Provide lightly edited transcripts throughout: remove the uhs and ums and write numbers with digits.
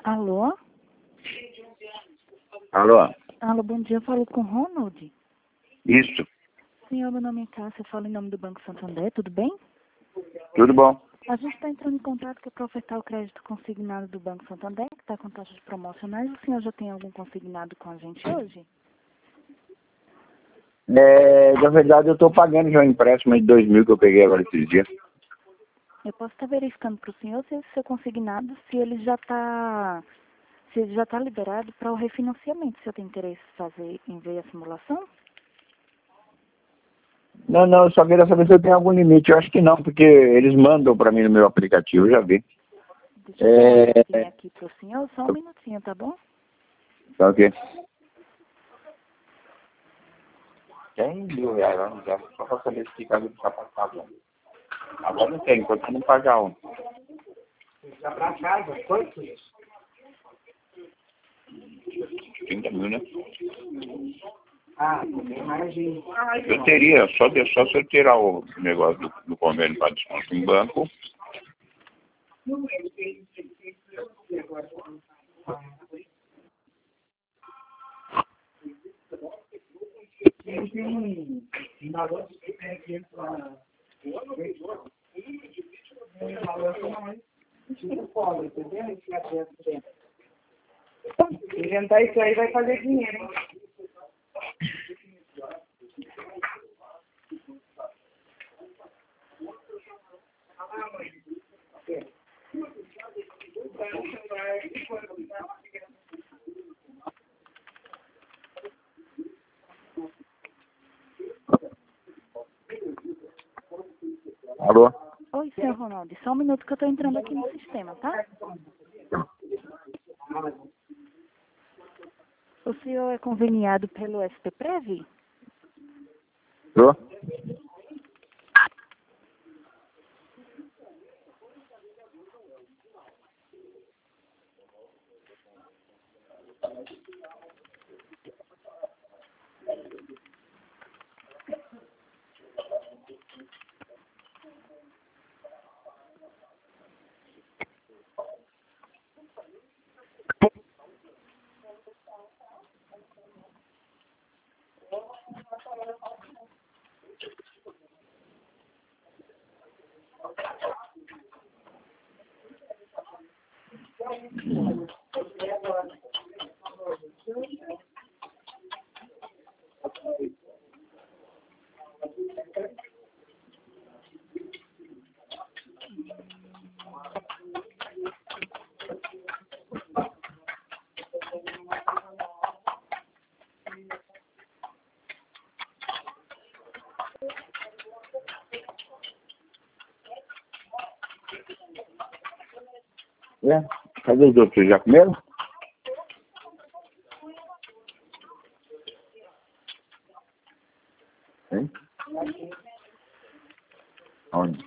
Alô? Alô? Alô, bom dia. Eu falo com o Ronald. Isso. Senhor, meu nome é Cássia. Eu falo em nome do Banco Santander. Tudo bem? Tudo bom? A gente está entrando em contato para ofertar o crédito consignado do Banco Santander, que está com taxas promocionais. O senhor já tem algum consignado com a gente hoje? Na verdade, eu estou pagando já um empréstimo de 2.000 que eu peguei agora esses dias. Eu posso estar verificando para o senhor se esse seu consignado, se ele já está liberado para o refinanciamento. Se eu tenho interesse em fazer, em ver a simulação? Não, eu só queria saber se eu tenho algum limite. Eu acho que não, porque eles mandam para mim no meu aplicativo, eu já vi. Deixa eu dar uma olhadinha aqui para o senhor. Só um minutinho, tá bom? Tá ok. 100 mil reais, vamos já. Só para saber se fica ali para passar. Agora não tem, enquanto não pagar um. Já para casa, quanto? 30 mil, né? Ah, tem margem. Eu teria, só se eu tirar o negócio do convênio para desconto em banco. Tem valor que tem aqui para... Tem valor que não é tipo pobre, entendeu? Inventar isso aí vai fazer dinheiro, hein? Alô? Oi, senhor Ronaldo. Só um minuto que eu estou entrando aqui no sistema, tá? O senhor é conveniado pelo SPPrev? Tô? Cadê os outros? Já comeram? Hein? Onde?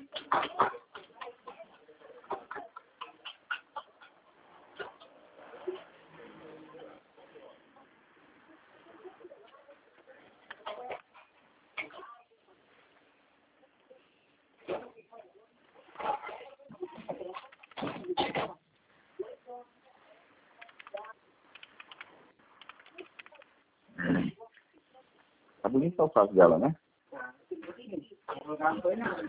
Tá bonito o caso dela, né? Não foi nada.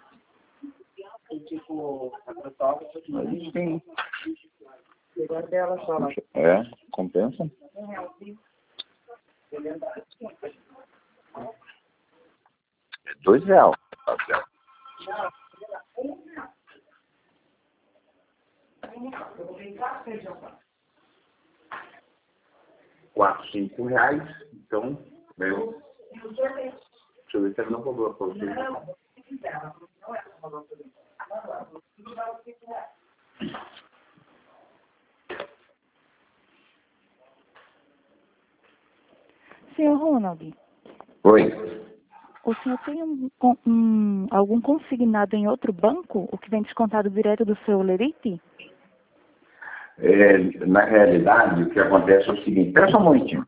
Tipo, a pessoa Mas sim. pegou dela só lá. É, compensa. É R$2. Tá certo. R$4, R$5. Então, meu. Deixa eu ver se ele não cobrou pra você. Senhor Ronald, Oi. o senhor tem algum consignado em outro banco, o que vem descontado direto do seu lerite? Na realidade, o que acontece é o seguinte, peça um momentinho.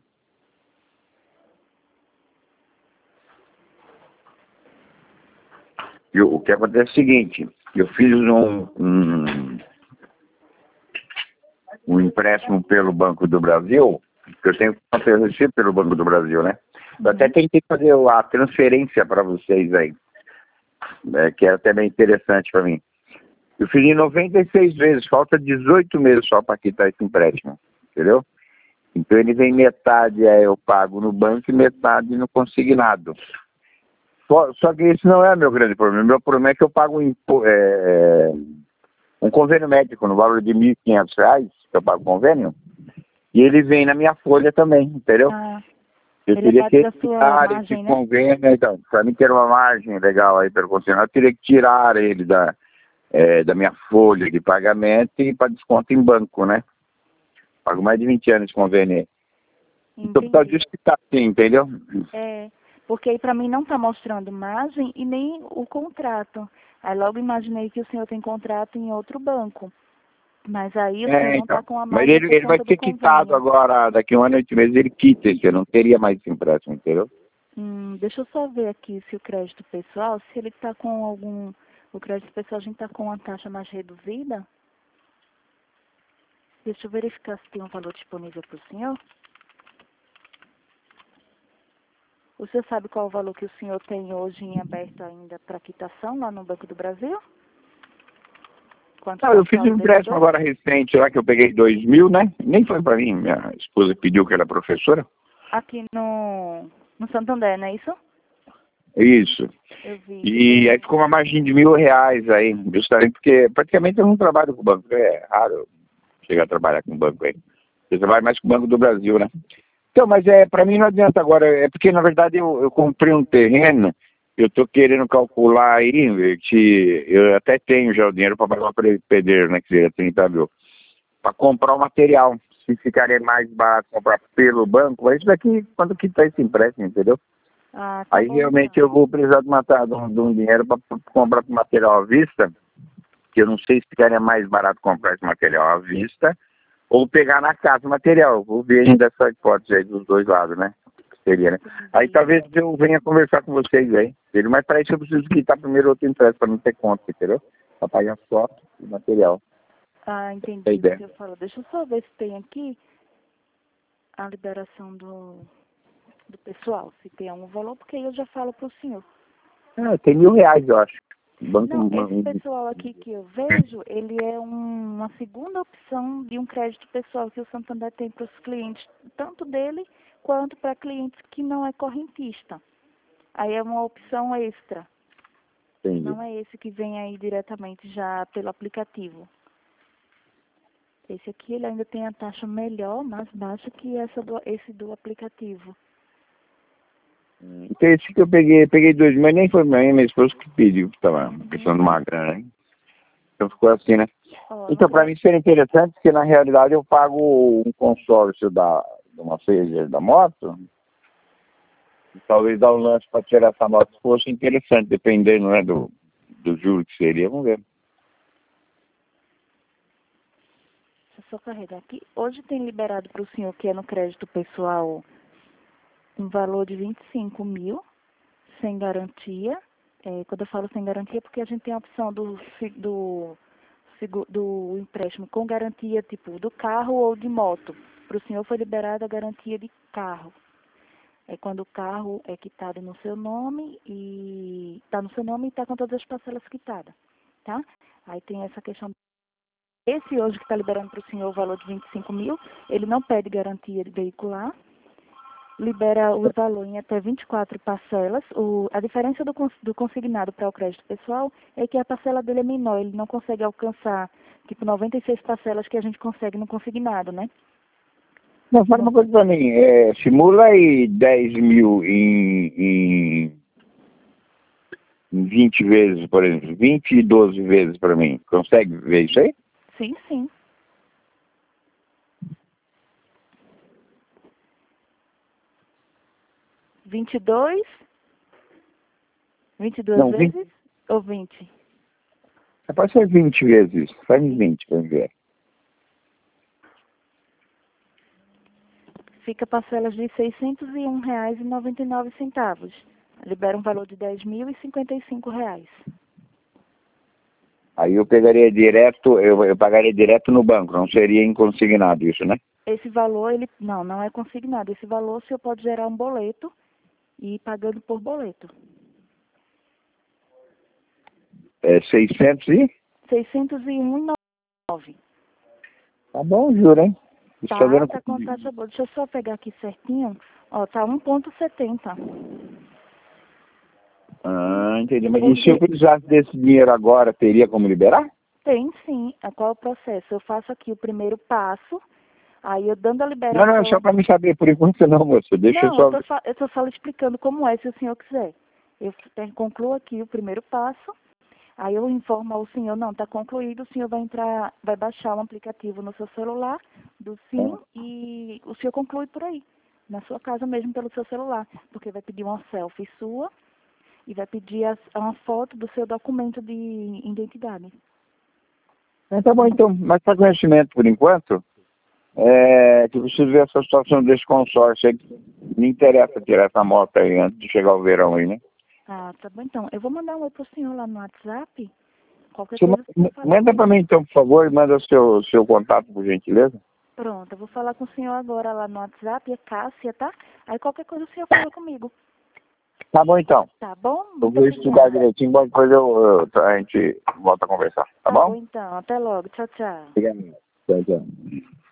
O que acontece é o seguinte, eu fiz um empréstimo pelo Banco do Brasil, que eu tenho que receber pelo Banco do Brasil, né? Eu até tentei fazer a transferência para vocês aí, que é até bem interessante para mim. Eu fiz em 96 vezes, falta 18 meses só para quitar esse empréstimo, entendeu? Então ele vem metade eu pago no banco e metade no consignado. Só que isso não é meu grande problema. Meu problema é que eu pago um convênio médico no valor de R$ 1.500, que eu pago convênio, e ele vem na minha folha também, entendeu? Eu teria que tirar esse convênio, então, para mim ter uma margem legal aí pelo consignado, eu teria que tirar ele da minha folha de pagamento e para desconto em banco, né? Pago mais de 20 anos de convênio. Então, por causa disso que tá assim, entendeu? Porque aí para mim não está mostrando margem e nem o contrato. Aí logo imaginei que o senhor tem contrato em outro banco. Mas aí o senhor não está com a margem. Mas ele vai ser quitado agora, daqui a 1 ano e 8 meses ele quita, eu não teria mais esse empréstimo, entendeu? Deixa eu só ver aqui se o crédito pessoal, se ele está com o crédito pessoal a gente está com uma taxa mais reduzida. Deixa eu verificar se tem um valor disponível para o senhor. O senhor sabe qual o valor que o senhor tem hoje em aberto ainda para quitação lá no Banco do Brasil? Não, eu fiz um empréstimo agora recente lá que eu peguei 2.000, né? Nem foi para mim, minha esposa pediu que era professora. Aqui no Santander, não é isso? Isso. Eu vi. E aí ficou uma margem de R$ 1.000 aí, justamente porque praticamente eu não trabalho com o banco, é raro chegar a trabalhar com o banco aí. Eu trabalho mais com o Banco do Brasil, né? Então, mas para mim não adianta agora, porque na verdade eu comprei um terreno, eu estou querendo calcular aí, que eu até tenho já o dinheiro para pagar o pedreiro, né, que seria 30 mil, para comprar o material, se ficaria mais barato comprar pelo banco, mas isso daqui, quando quitar esse empréstimo, entendeu? Tá aí bom, realmente eu vou precisar de um dinheiro para comprar material à vista, que eu não sei se ficaria mais barato comprar esse material à vista, ou pegar na casa o material. Vou ver ainda essa hipótese aí dos dois lados, né? Seria, né? Aí talvez eu venha conversar com vocês aí. Mas para isso eu preciso quitar primeiro outro empréstimo para não ter conta, entendeu? Para pagar só o material. Entendi o que você falou. Deixa eu só ver se tem aqui a liberação do pessoal, se tem algum valor, porque aí eu já falo para o senhor. Tem R$ 1.000, eu acho. Esse pessoal aqui que eu vejo, ele é uma segunda opção de um crédito pessoal que o Santander tem para os clientes, tanto dele quanto para clientes que não é correntista. Aí é uma opção extra. Entendi. Não é esse que vem aí diretamente já pelo aplicativo. Esse aqui ele ainda tem a taxa melhor, mais baixa que esse do aplicativo. Então esse que eu peguei 2.000, mas nem foi minha esposa que pediu, que estava pensando numa grana, né? Então ficou assim, né? Então para mim seria interessante, porque na realidade eu pago um consórcio de uma Phaser da moto, e talvez dar um lance para tirar essa moto fosse interessante, dependendo, né, do juro que seria, vamos ver. Deixa eu só carregar aqui. Hoje tem liberado para o senhor, que é no crédito pessoal, um valor de 25 mil, sem garantia. Quando eu falo sem garantia, porque a gente tem a opção do empréstimo com garantia, tipo, do carro ou de moto. Para o senhor foi liberada a garantia de carro. É quando o carro é quitado no seu nome e está no seu nome e está com todas as parcelas quitadas, tá? Aí tem essa questão. Esse hoje que está liberando para o senhor o valor de 25 mil, ele não pede garantia de veicular, libera o valor em até 24 parcelas. A diferença do consignado para o crédito pessoal é que a parcela dele é menor, ele não consegue alcançar, tipo, 96 parcelas que a gente consegue no consignado, né? Não, fala uma coisa para mim, simula aí 10 mil em 20 vezes, por exemplo, 20 e 12 vezes para mim, consegue ver isso aí? Sim, sim. Vinte e duas Não, vezes 20. ou 20? Pode ser 20 vezes, faz 20 para ver. Fica parcelas de R$ 601,99. Libera um valor de R$ 10.055. Aí eu pegaria direto, eu pagaria direto no banco, não seria inconsignado isso, né? Esse valor, ele não é consignado. Esse valor o senhor pode gerar um boleto e ir pagando por boleto. É 600 e? 601,09. Tá bom, juro, hein? Isso tá dando... Tá com taxa boa. Deixa eu só pegar aqui certinho. Ó, tá 1,70. Ah, entendi. Mas e se eu precisasse desse dinheiro agora, teria como liberar? Tem sim. Qual é o processo? Eu faço aqui o primeiro passo, aí eu dando a liberação... Não, é só para me saber, por enquanto não, moço. Deixa eu só... eu tô só lhe explicando como é, se o senhor quiser. Eu concluo aqui o primeiro passo, aí eu informo ao senhor, não, está concluído, o senhor vai baixar um aplicativo no seu celular, do SIM, e o senhor conclui por aí, na sua casa mesmo, pelo seu celular, porque vai pedir uma selfie sua e vai pedir uma foto do seu documento de identidade. Tá bom, então, mas para conhecimento, por enquanto, que eu preciso ver essa situação desse consórcio aí. Me interessa tirar essa moto aí antes de chegar o verão aí, né? Ah, tá bom, então. Eu vou mandar um oi pro senhor lá no WhatsApp. Qualquer Você coisa você fala. manda para mim, então, por favor, e manda seu contato, por gentileza. Pronto, eu vou falar com o senhor agora lá no WhatsApp, é Cássia, tá? Aí qualquer coisa o senhor fala comigo. Tá bom, então. Tá bom? Eu Muito vou estudar obrigada. direitinho, depois a gente volta a conversar, tá bom? Tá bom, então. Até logo. Tchau, tchau. Obrigado. Tchau, tchau.